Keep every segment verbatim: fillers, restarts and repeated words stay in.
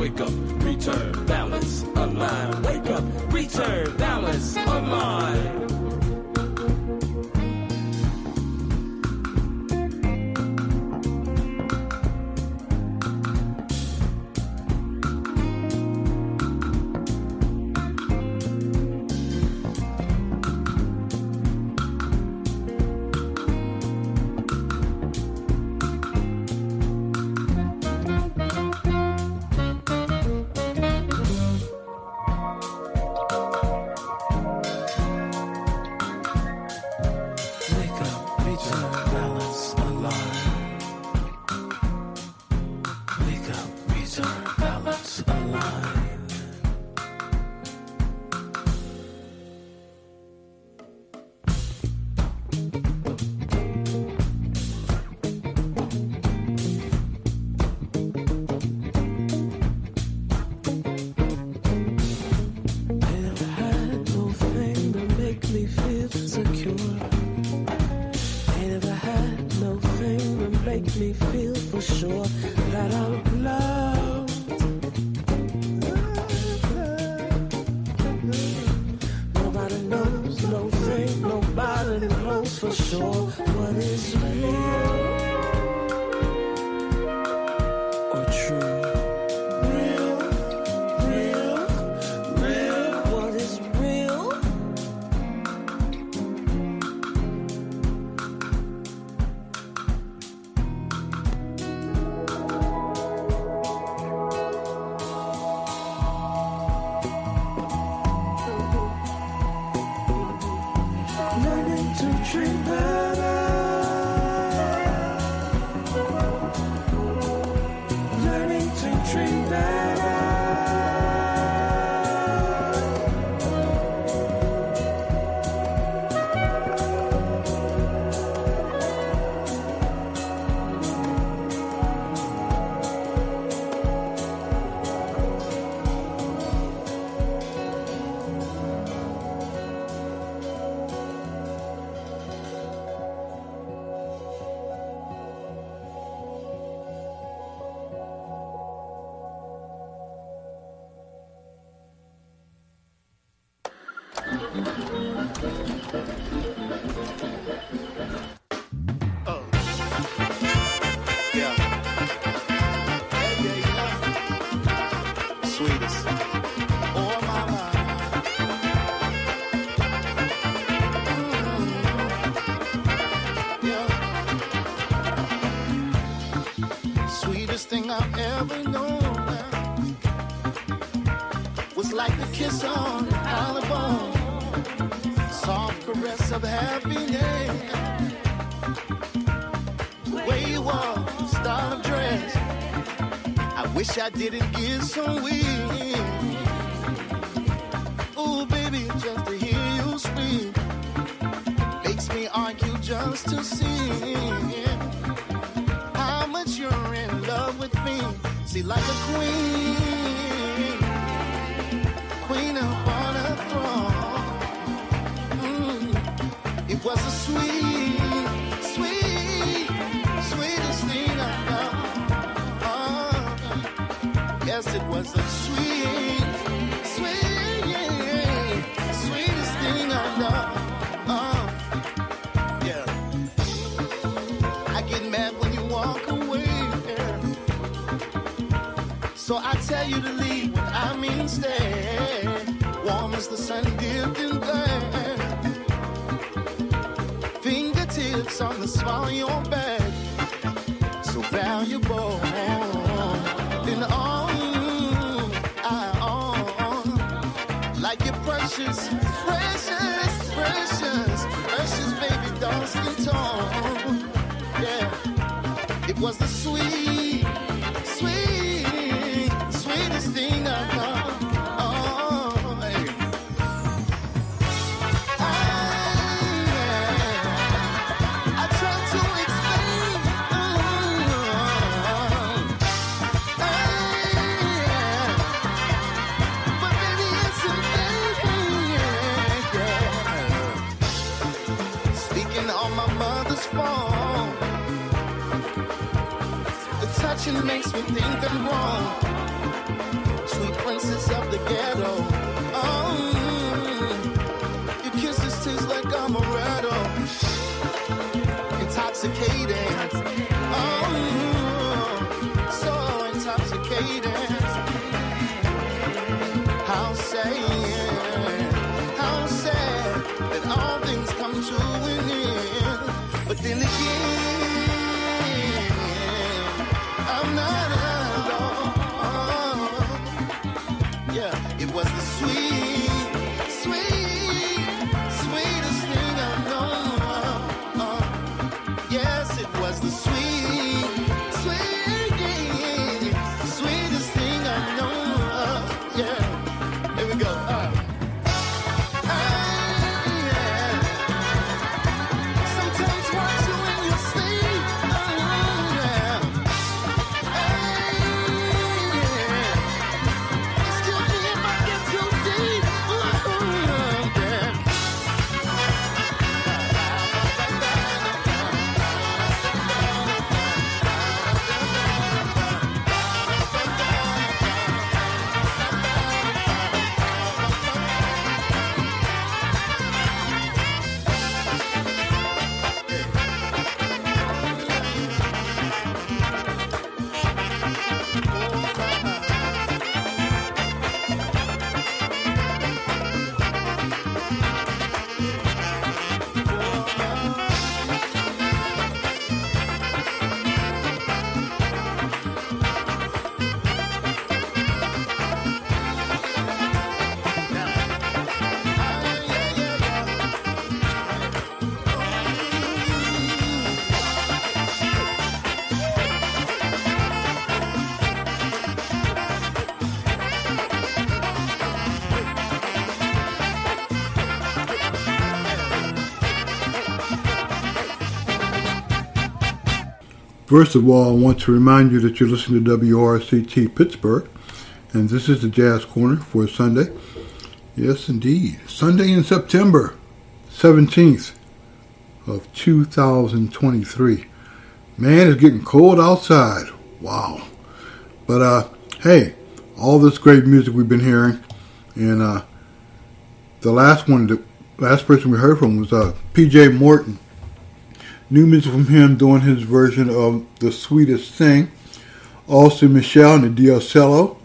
wake up, return, balance, align. Wake up, return, balance, align. I didn't get so weak. Ooh, baby, just to hear you speak makes me argue just to see how much you're in love with me. See, like a queen, queen upon a throne. Mm, it was a sweet, sweet, sweetest thing I know. Yes, it was a sweet, sweet, sweetest thing I know. Uh, yeah. I get mad when you walk away. Yeah. So I tell you to leave when I mean stay. Warm as the sun dipped in there. Fingertips on the small of your back. So valuable. In all like you're precious, precious, precious, precious baby, dark skin tone. Yeah, it was the sweet, sweet, sweetest thing I know. Oh, hey. I, I try to explain. Oh, I, but baby, it's a on my mother's phone. The touching makes me think I'm wrong. sweetness of the ghetto. Oh, your kisses taste like amaretto. Intoxicating. Oh, so intoxicating. How sad, how sad that all things come to an end. But then again, I'm not alone. Yeah, it was the sweet, sweet, sweetest thing I know. Uh, yes, it was the sweet, sweet, sweetest thing I know. Uh, yeah, here we go. Uh. First of all, I want to remind you that you're listening to W R C T Pittsburgh, and this is the Jazz Corner for Sunday. Yes, indeed. Sunday in September seventeenth of two thousand twenty-three. Man, it's getting cold outside. Wow. But, uh, hey, all this great music we've been hearing, and uh, the last one, the last person we heard from was uh, P J Morton. New music from him doing his version of The Sweetest Thing. Also Michelle and the Diocello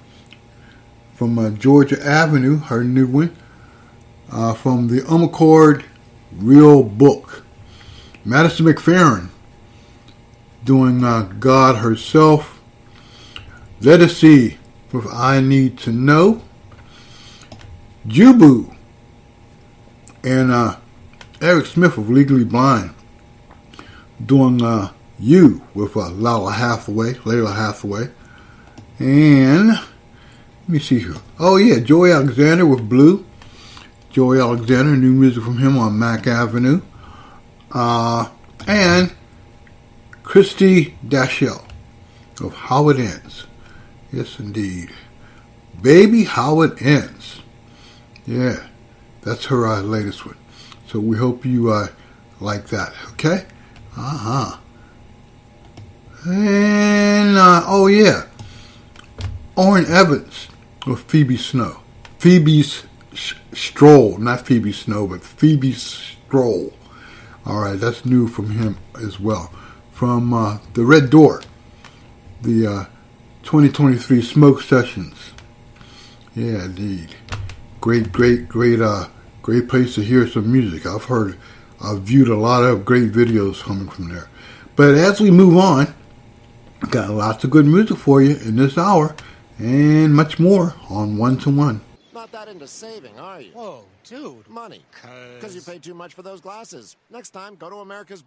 from uh, Georgia Avenue, her new one. Uh, from the Umacord Real Book. Madison McFerrin doing uh, God Herself. Let Us See with I Need to Know. Jubu and uh, Eric Smith of Legally Blind doing uh, You with uh, Layla Hathaway, Layla Hathaway. And let me see here. Oh yeah, Joey Alexander with Blue. Joey Alexander, new music from him on Mack Avenue. Uh, and Christy Dashell of How It Ends. Yes, indeed. Baby, How It Ends. Yeah, that's her uh, latest one. So we hope you uh, like that, okay? Uh-huh. And, uh, oh yeah, Orrin Evans with Phoebe Snow. Phoebe's Sh- Stroll, not Phoebe Snow, but Phoebe Stroll. All right, that's new from him as well. From uh, the Red Door, the uh, twenty twenty-three Smoke Sessions. Yeah, indeed. Great, great, great, uh, great place to hear some music. I've heard, I've viewed a lot of great videos coming from there. But as we move on, got lots of good music for you in this hour, and much more on One to One. Not that into saving, are you? Whoa, dude. Money. Because you paid too much for those glasses. Next time, go to America's...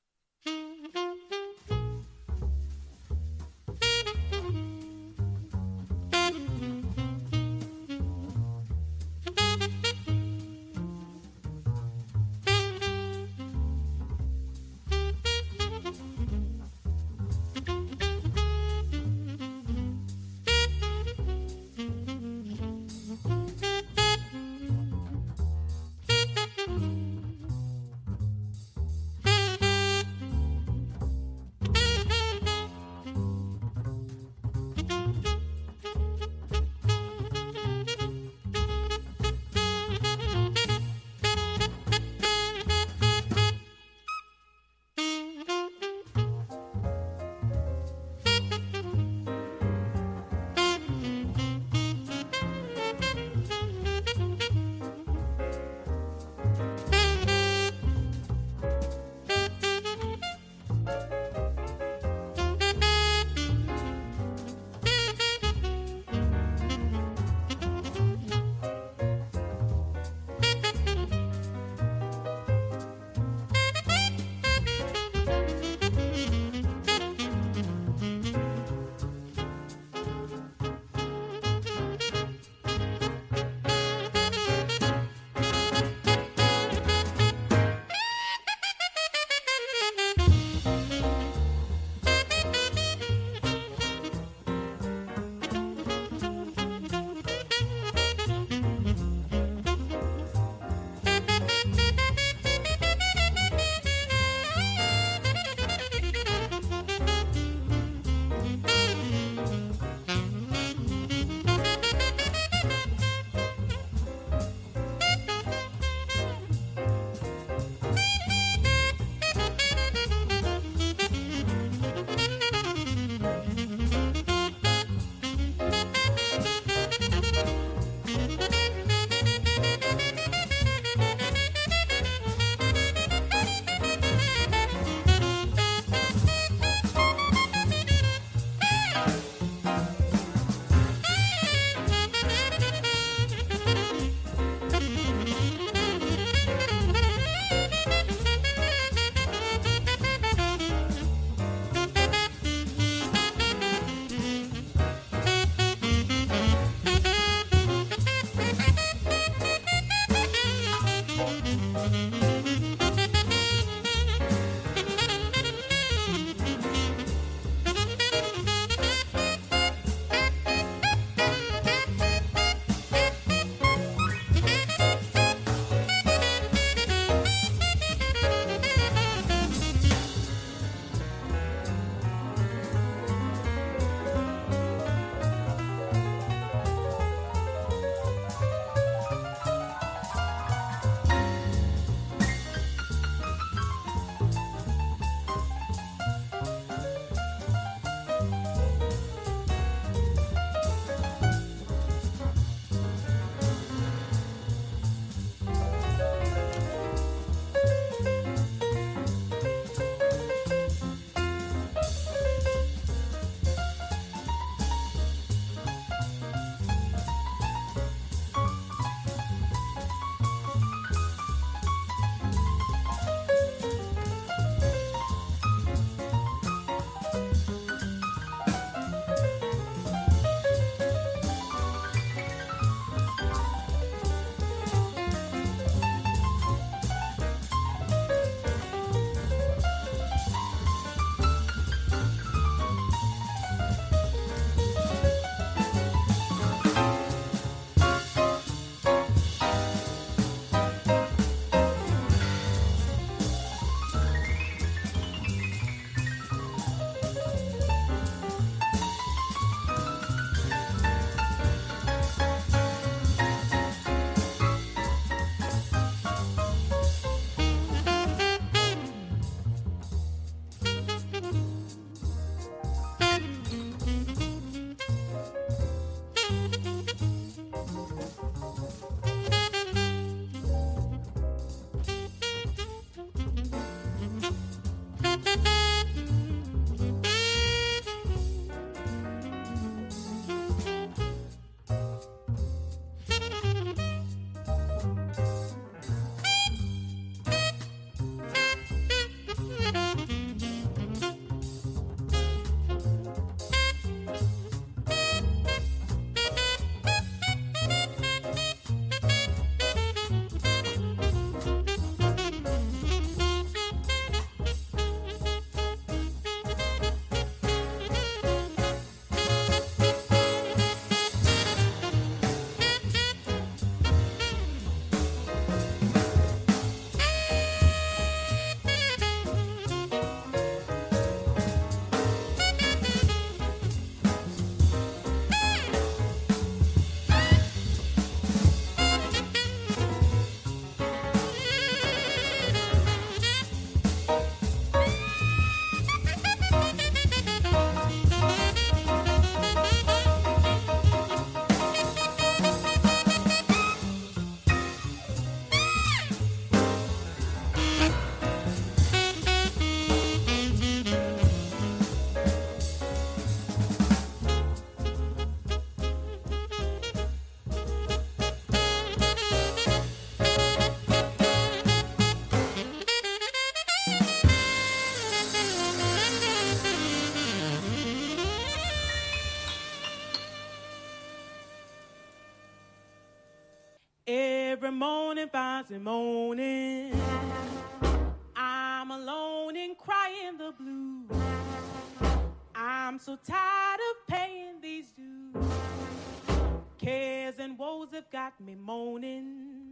Every morning finds me moaning. I'm alone and crying the blues. I'm so tired of paying these dues. Cares and woes have got me moaning.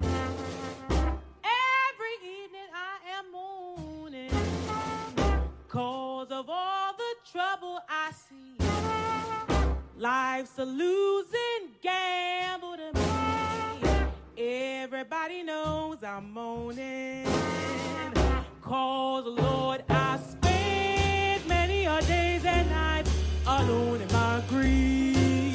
Every evening I am moaning, 'cause of all the trouble I see. Life's a losing gamble to me. Everybody knows I'm moaning, 'cause Lord, I spent many a days and nights alone in my grief.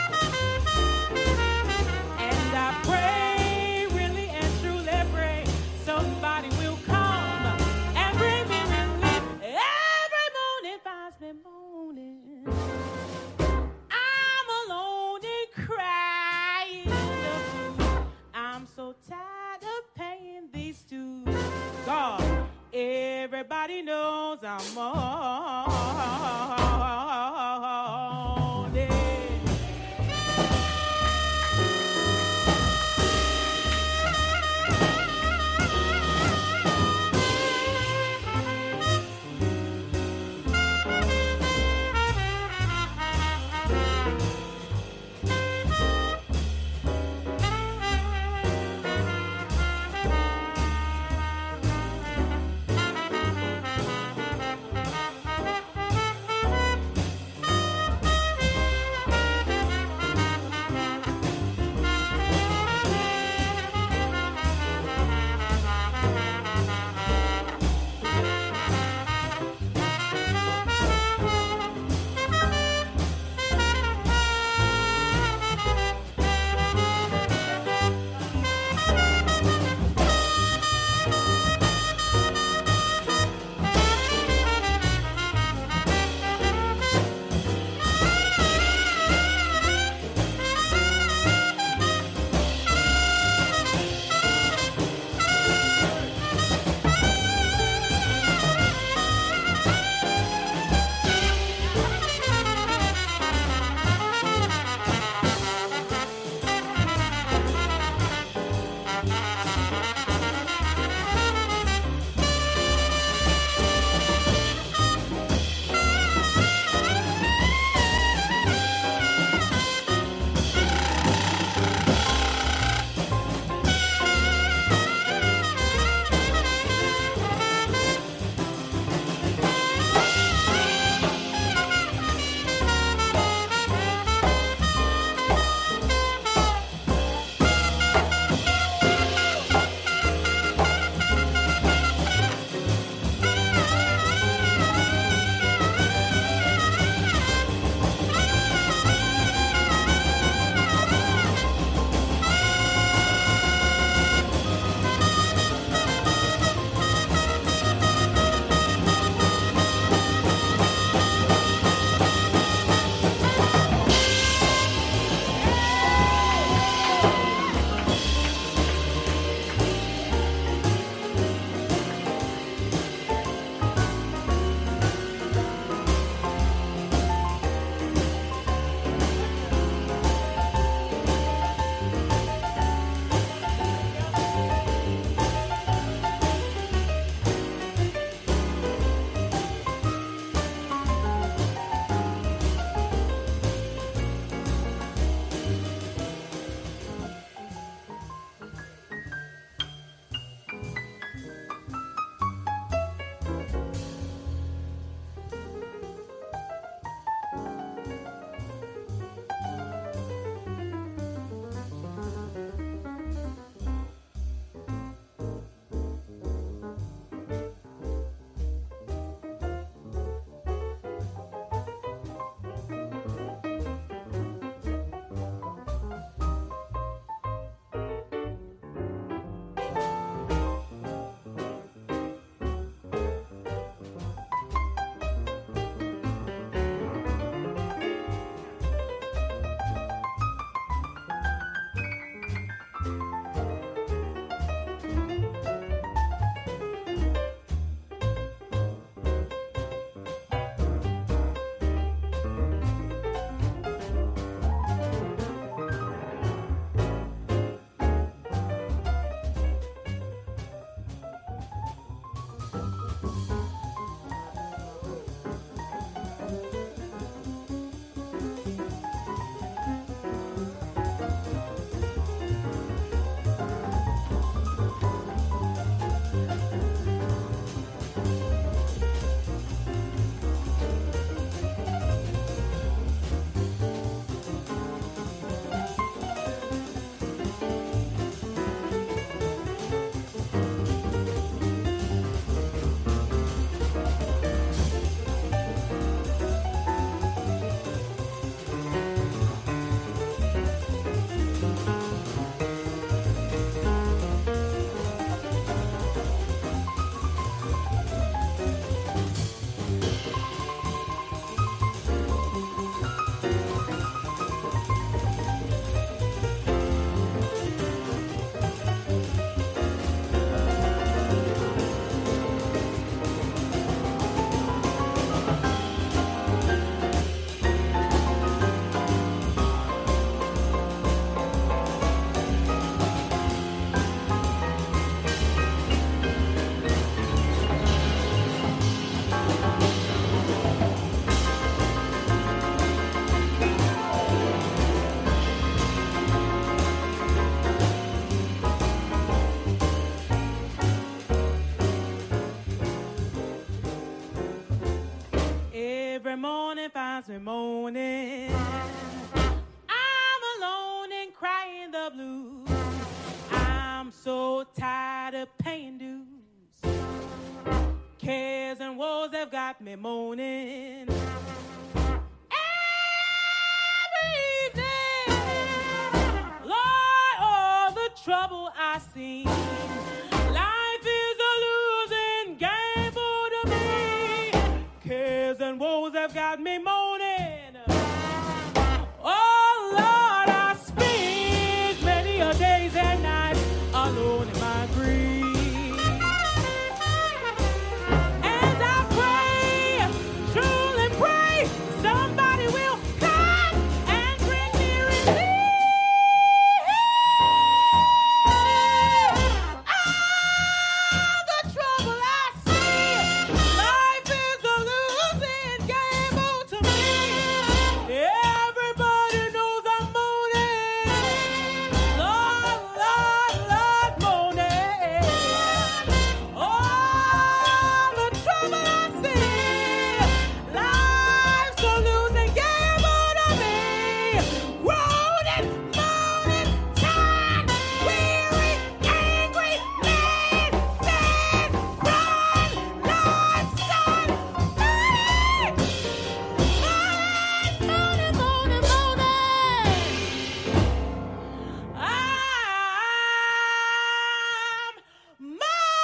And I pray, really and truly pray, somebody will come and bring me relief. Every morning finds me moaning. I'm alone and crying. I'm so tired of paying these dues. God, everybody knows I'm moaning. has me moaning. I'm alone and crying the blues. I'm so tired of paying dues. Cares and woes have got me moaning. Every evening, Lord, all the trouble I see. Life is a losing game for me. Cares and woes have got me moaning. Oh, Lord, I spend many a days and nights alone in my grief. As I pray, truly pray, somebody will come and bring me relief. All the trouble I see, life is a losing game oh, to me. Everybody knows I'm moaning. Lord, Lord, Lord, moaning. All the trouble I see, life's a losing game oh, to me. Groaning, moaning, tired, weary, angry, mad, sad, crying, Lord, son, moaning. Moaning, moaning, moaning, moaning. I'm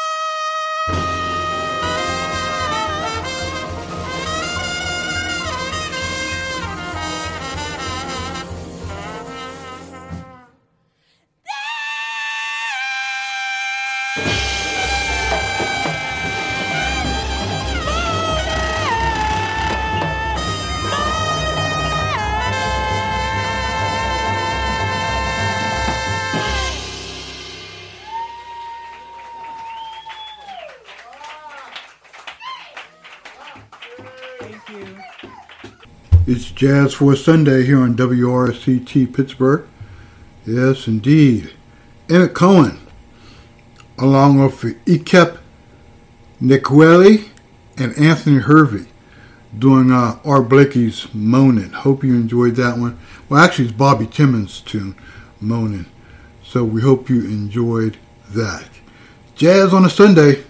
Thank you. It's Jazz for Sunday here on W R C T Pittsburgh. Yes, indeed. Emmett Cohen, along with Ikep Nikweli and Anthony Hervey, doing uh, R. Blakey's Moanin'. Hope you enjoyed that one. Well, actually, it's Bobby Timmons' tune, Moanin'. So we hope you enjoyed that. Jazz on a Sunday.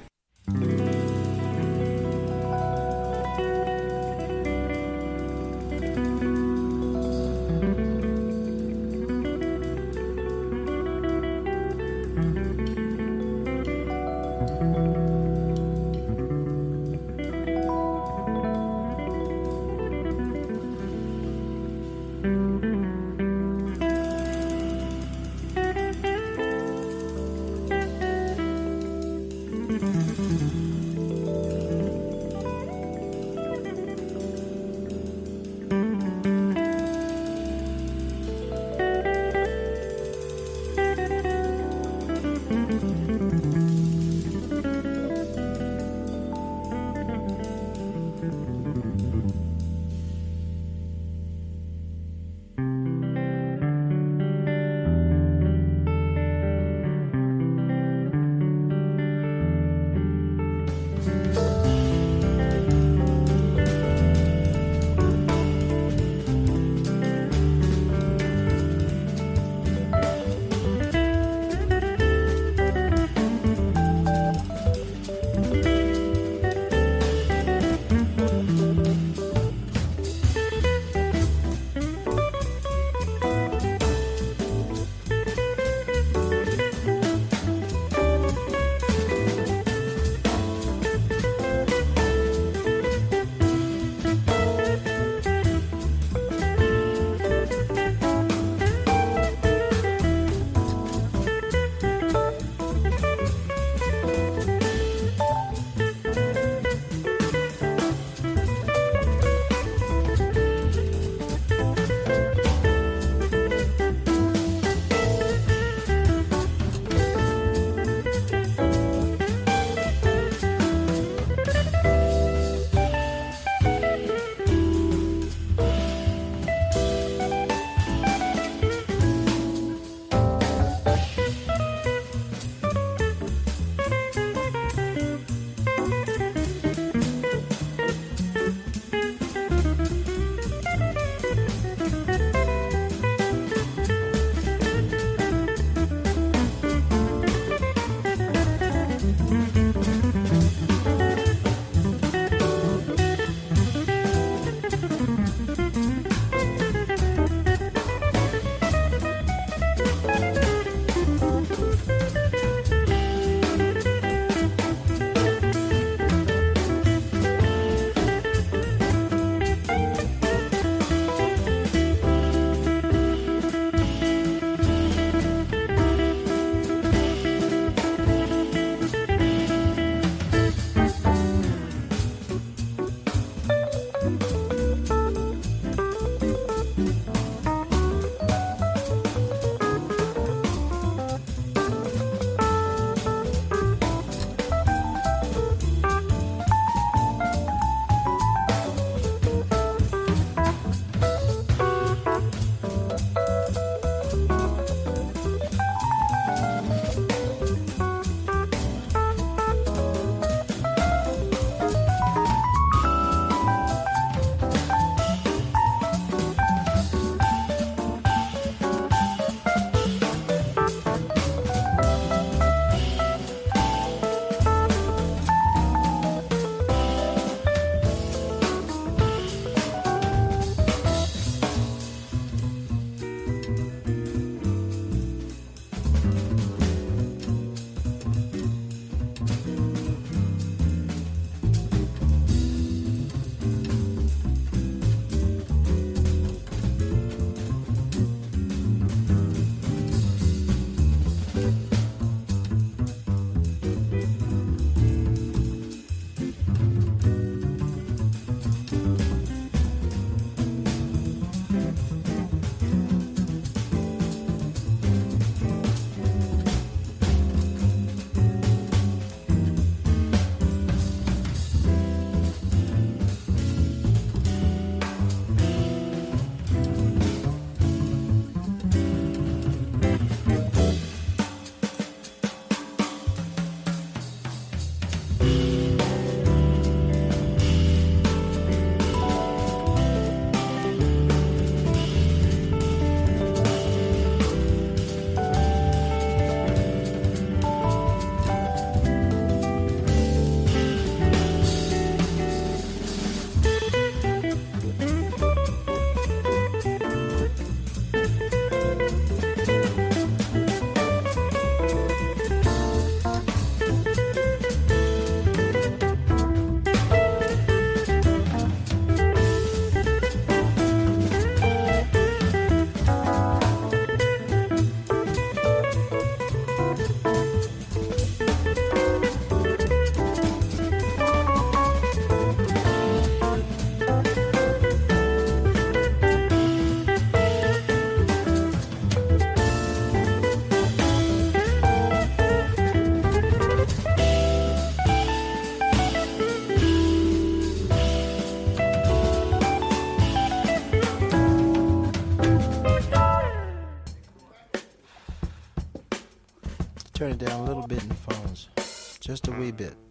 Turn it down a little bit in the phones. Just a wee bit.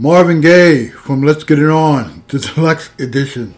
Marvin Gaye from Let's Get It On, the deluxe edition.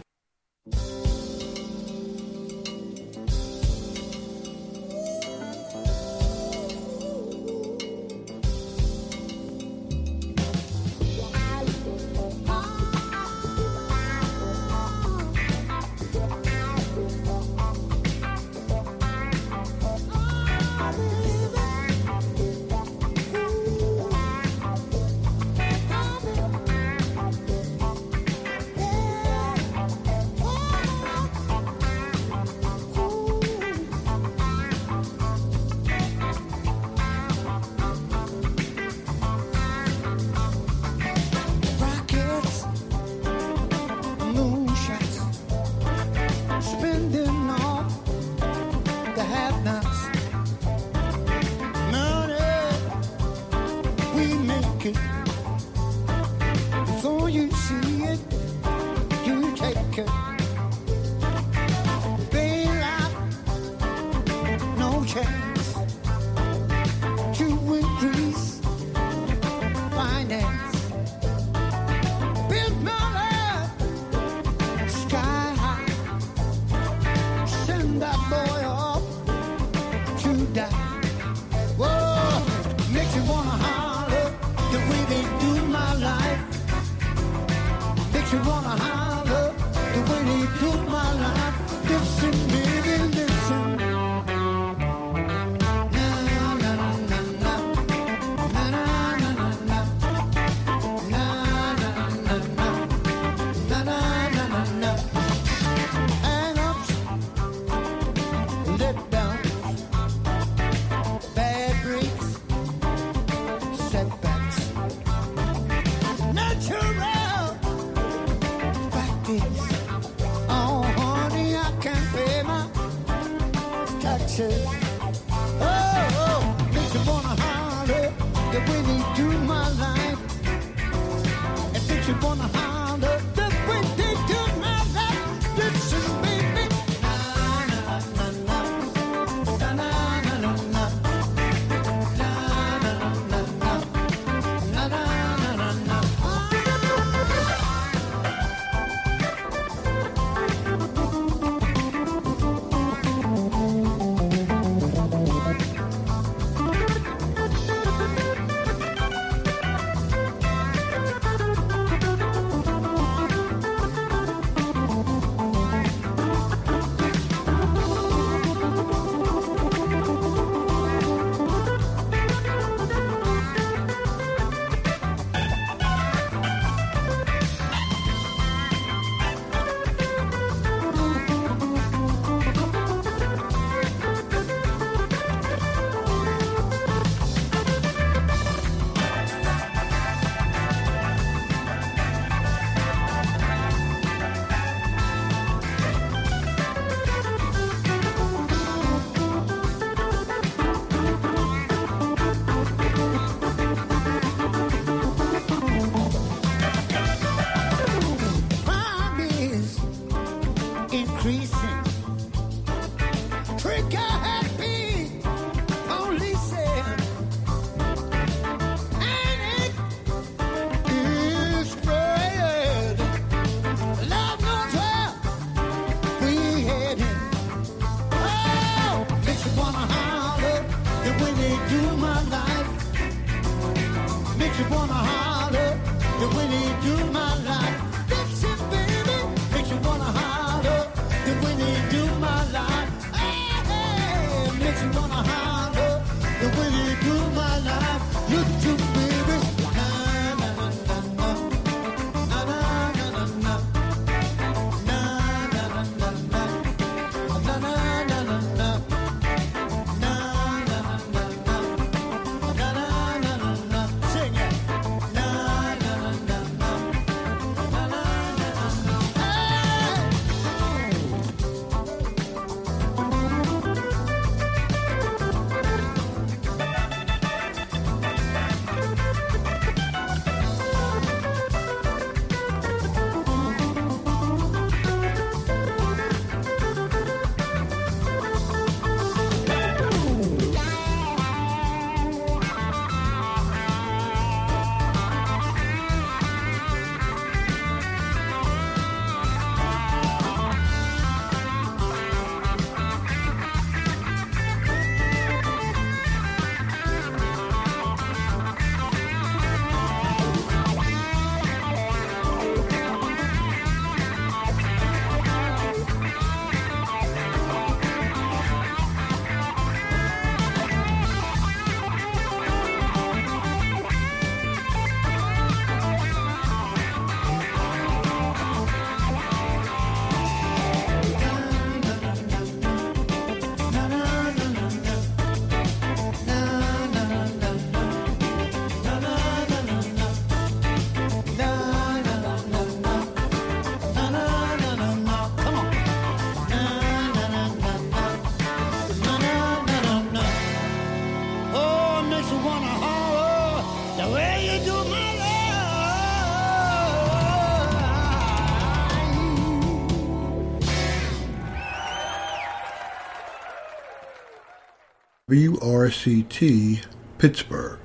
W R C T Pittsburgh.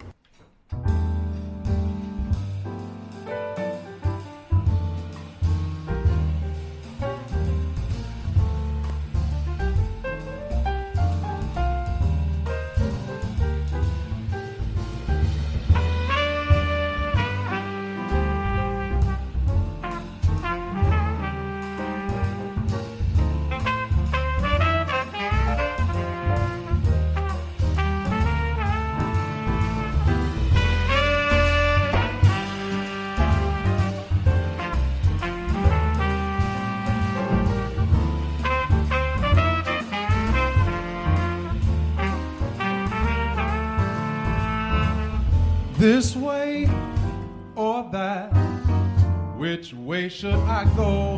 This way or that, which way should I go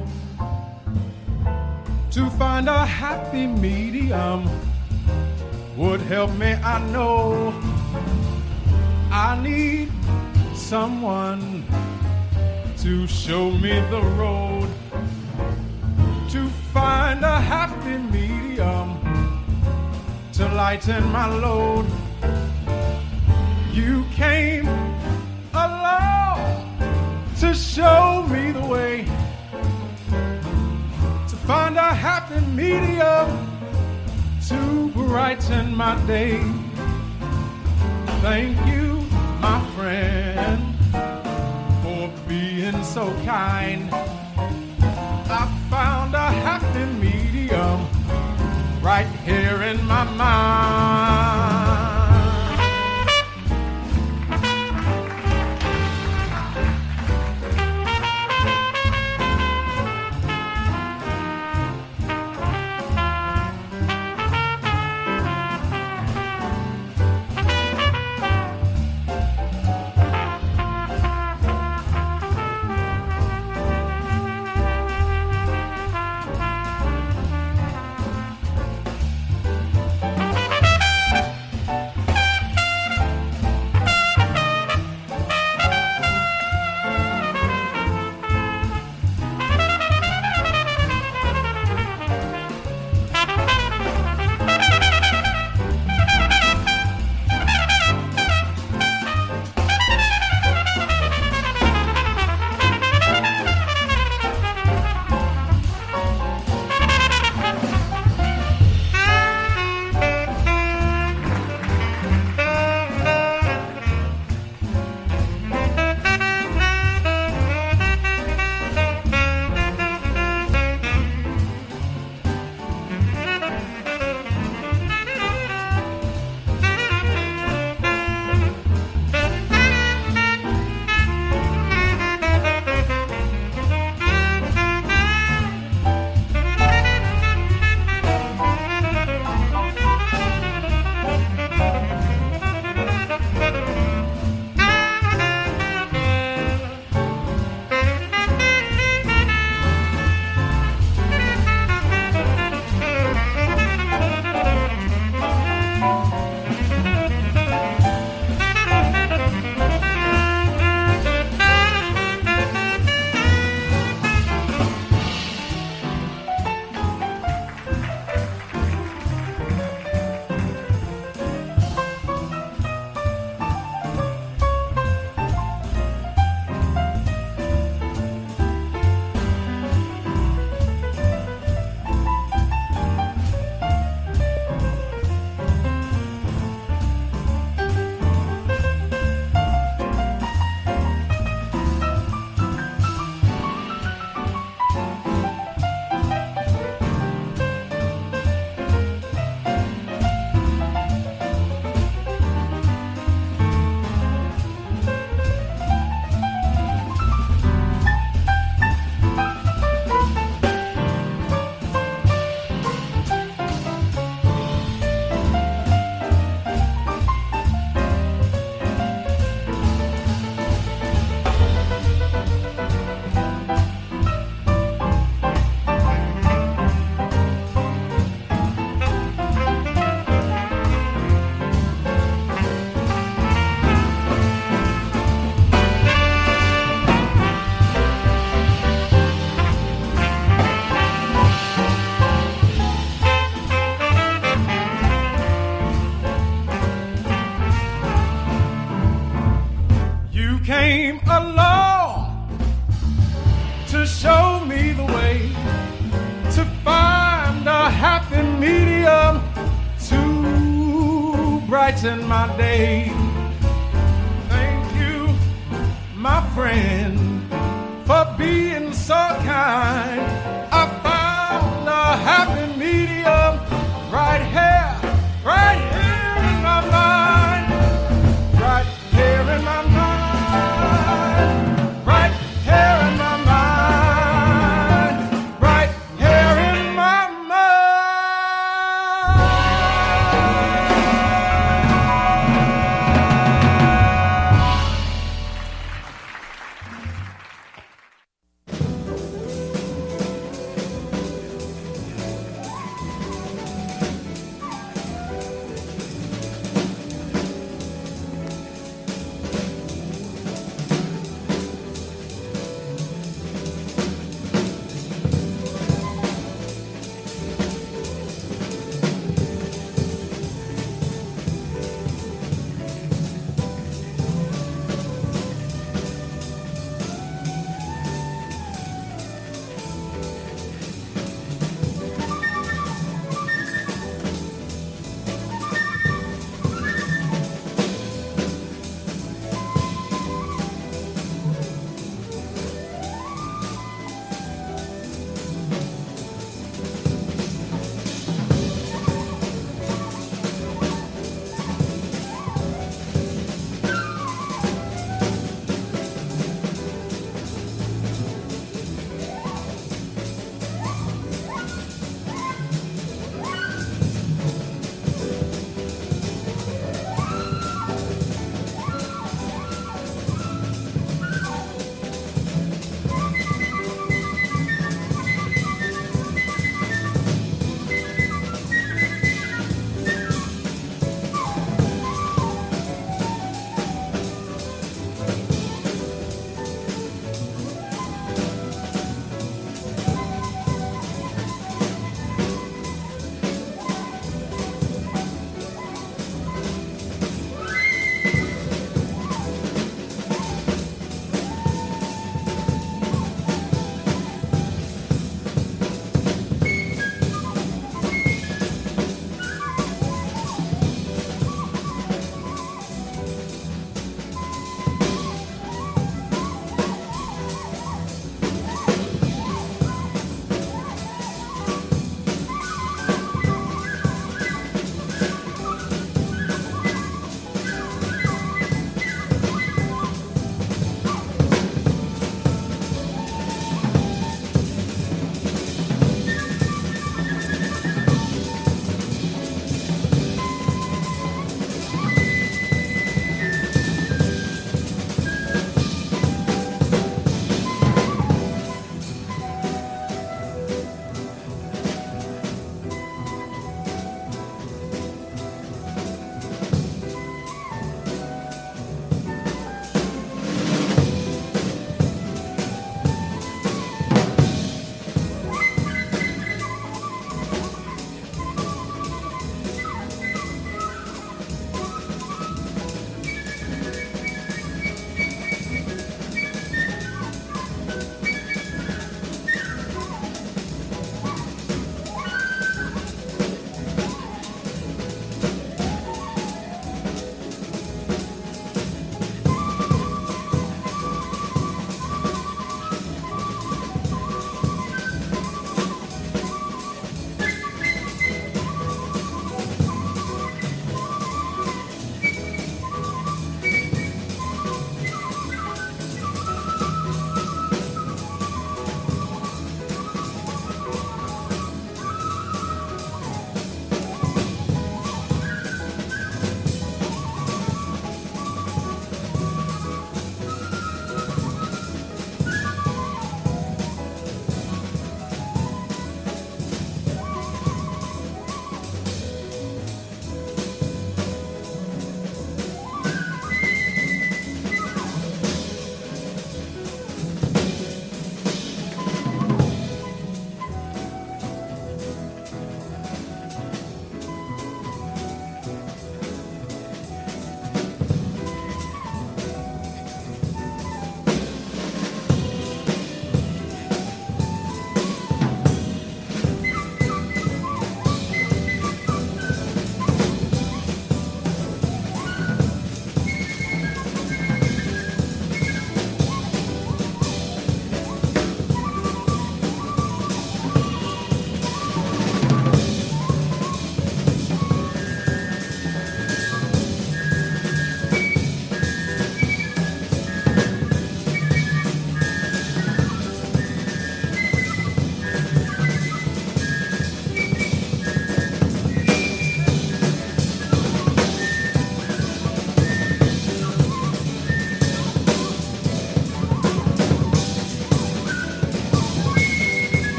to find a happy medium would help me, I know. I need someone to show me the road to find a happy medium to lighten my load. You came along to show me the way to find a happy medium to brighten my day. Thank you, my friend, for being so kind. I found a happy medium right here in my mind. brighten my day. Thank you, my friend, for being so kind. I found a happy medium right here, right here in my mind, right here in my mind, right here in my mind, right here in my mind.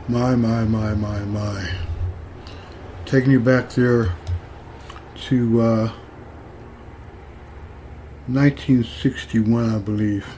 My, my, my, my, my. Taking you back there to uh, nineteen sixty-one, I believe.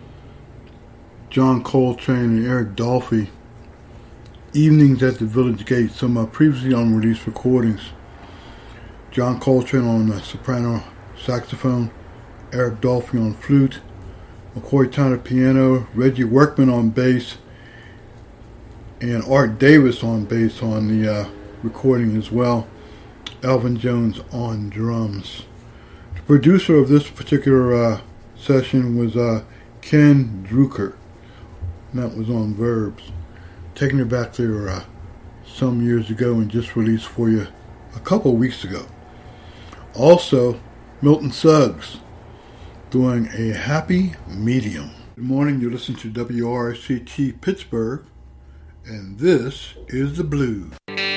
John Coltrane and Eric Dolphy. Evenings at the Village Gate, some uh, previously unreleased recordings. John Coltrane on uh, soprano saxophone, Eric Dolphy on flute, McCoy Tyner piano, Reggie Workman on bass, and Art Davis on bass on the uh, recording as well. Elvin Jones on drums. The producer of this particular uh, session was uh, Ken Drucker, and that was on Verbs. Taking it back there uh, some years ago and just released for you a couple weeks ago. Also, Milton Suggs doing A Happy Medium. Good morning, you listen to W R C T Pittsburgh, and this is The Blues.